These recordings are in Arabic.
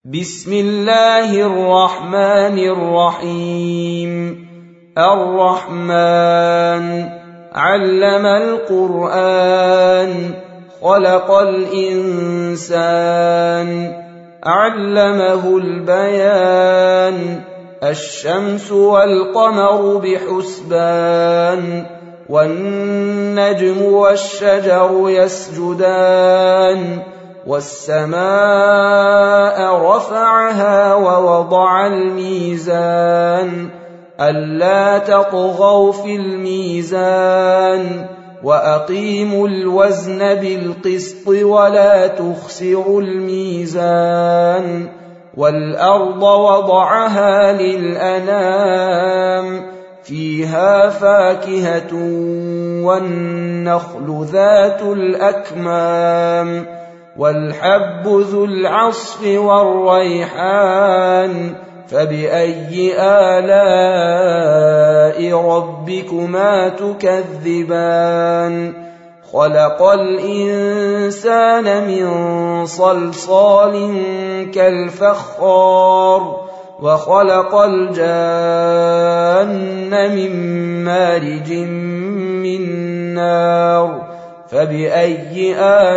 بسم الله الرحمن الرحيم. الرحمن علم القرآن خلق الإنسان علمه البيان الشمس والقمر بحسبان والنجم والشجر يسجدان والسماء رفعها ووضع الميزان ألا تطغوا في الميزان وأقيموا الوزن بالقسط ولا تخسروا الميزان والأرض وضعها للأنام فيها فاكهة والنخل ذات الأكمام والحب ذو العصف والريحان فبأي آلاء ربكما تكذبان خلق الإنسان من صلصال كالفخار وخلق الجان من مارج من نار فبأي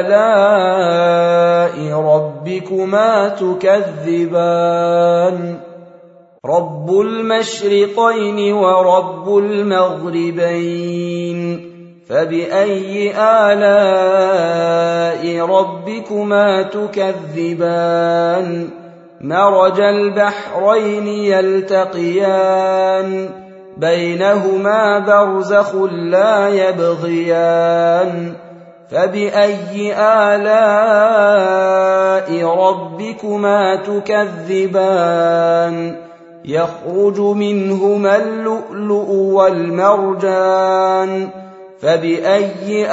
آلاء ربكما تكذبان رب المشرقين ورب المغربين فبأي آلاء ربكما تكذبان مرج البحرين يلتقيان بينهما برزخ لا يبغيان فبأي آلاء ربكما تكذبان يخرج منهما اللؤلؤ والمرجان فبأي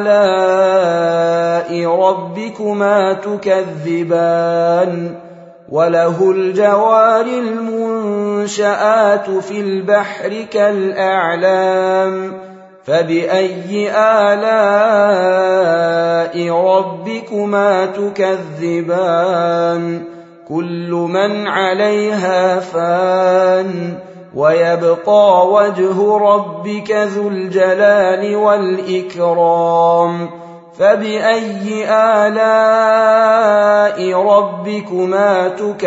آلاء ربكما تكذبان وله الجوار المنشآت في البحر كالأعلام فبأي آلاء ربكما تكذبان كل من عليها فان ويبقى وجه ربك ذو الجلال والإكرام فبأي آلاء ربكما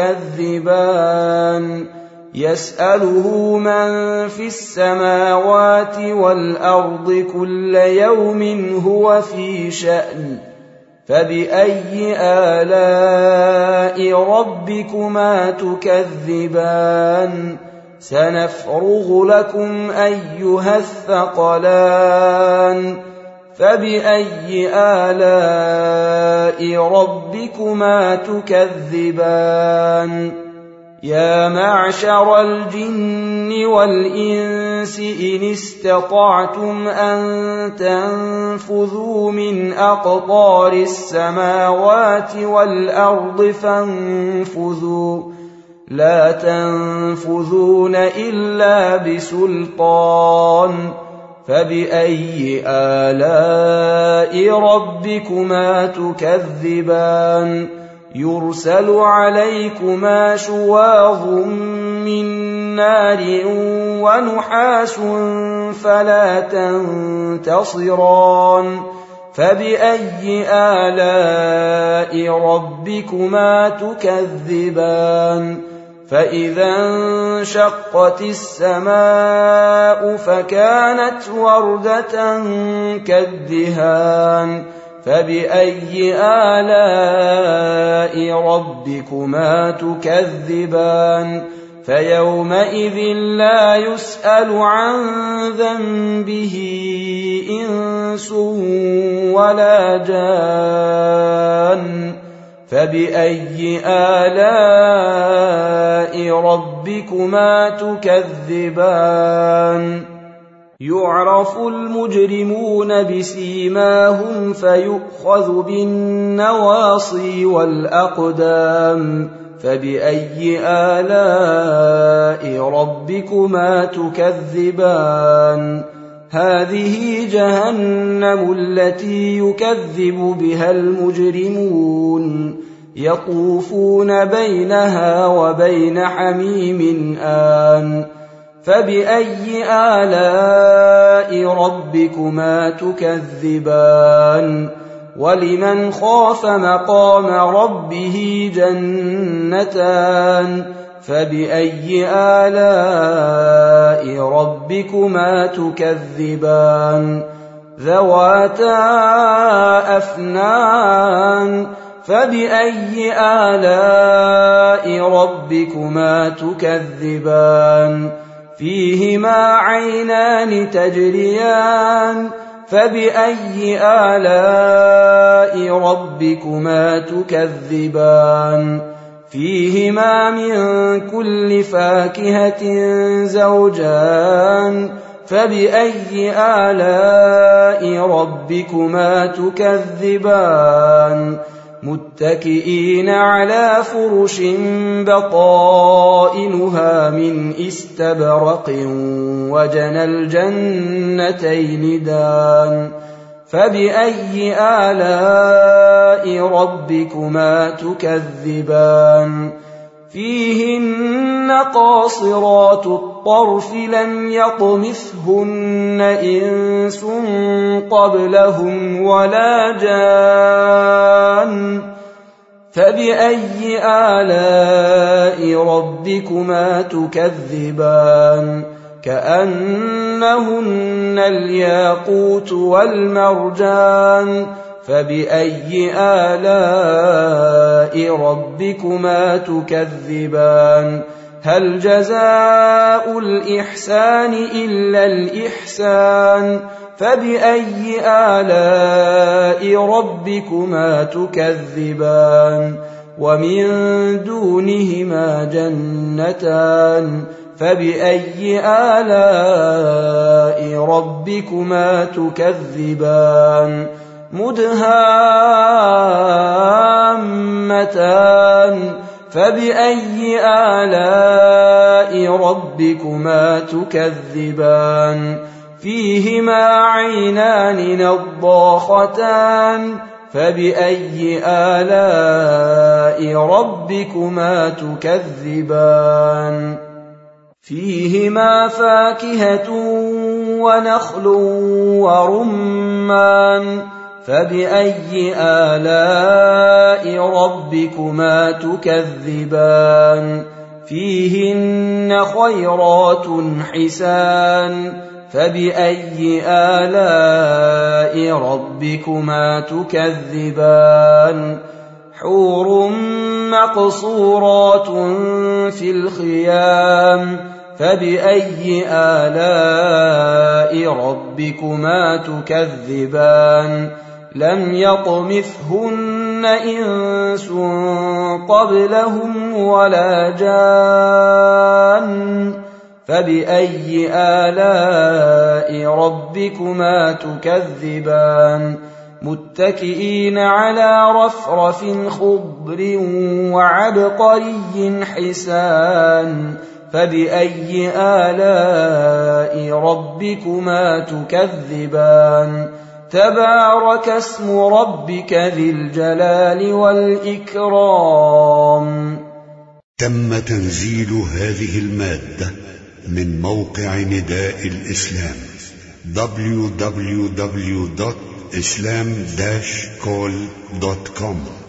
تكذبان يسأله من في السماوات والأرض كل يوم هو في شأن فبأي آلاء ربكما تكذبان سنفرغ لكم أيها الثقلان فبأي آلاء ربكما تكذبان يا معشر الجن والإنس إن استطعتم أن تنفذوا من أقطار السماوات والأرض فانفذوا لا تنفذون إلا بسلطان فبأي آلاء ربكما تكذبان يرسل عليكما شواظ من نار ونحاس فلا تنتصران فبأي آلاء ربكما تكذبان فإذا انشقت السماء فكانت وردة كالدهان فبأي آلاء ربكما تكذبان فيومئذ لا يسأل عن ذنبه إنس ولا جان فبأي آلاء ربكما تكذبان يعرف المجرمون بسيماهم فيؤخذ بالنواصي والأقدام فبأي آلاء ربكما تكذبان هذه جهنم التي يكذب بها المجرمون يطوفون بينها وبين حميم آن فبأي آلاء ربكما تكذبان ولمن خاف مقام ربه جنتان فبأي آلاء ربكما تكذبان ذواتا أفنان فبأي آلاء ربكما تكذبان فيهما عينان تجريان فبأي آلاء ربكما تكذبان فيهما من كل فاكهة زوجان فبأي آلاء ربكما تكذبان متكئين على فرش بطائنها من استبرق وجنى الجنتين دان فبأي آلاء ربكما تكذبان فيهن قاصرات الطرف لم يطمثهن إنس قبلهم ولا جان فبأي آلاء ربكما تكذبان كأنهن الياقوت والمرجان فبأي آلاء ربكما تكذبان هل جزاء الإحسان إلا الإحسان فبأي آلاء ربكما تكذبان ومن دونهما جنتان فبأي آلاء ربكما تكذبان مدهامتان فبأي آلاء ربكما تكذبان فيهما عينان نضاختان فبأي آلاء ربكما تكذبان فيهما فاكهة ونخل ورمان فبأي آلاء ربكما تكذبان فيهن خيرات حسان فبأي آلاء ربكما تكذبان حور مقصورات في الخيام فبأي آلاء ربكما تكذبان لم يطمثهن إنس قبلهم ولا جان فبأي آلاء ربكما تكذبان متكئين على رفرف خضر وعبقري حسان فبأي آلاء ربكما تكذبان تبارك اسم ربك ذي الجلال والإكرام. تم تنزيل هذه المادة من موقع نداء الإسلام www.islam-call.com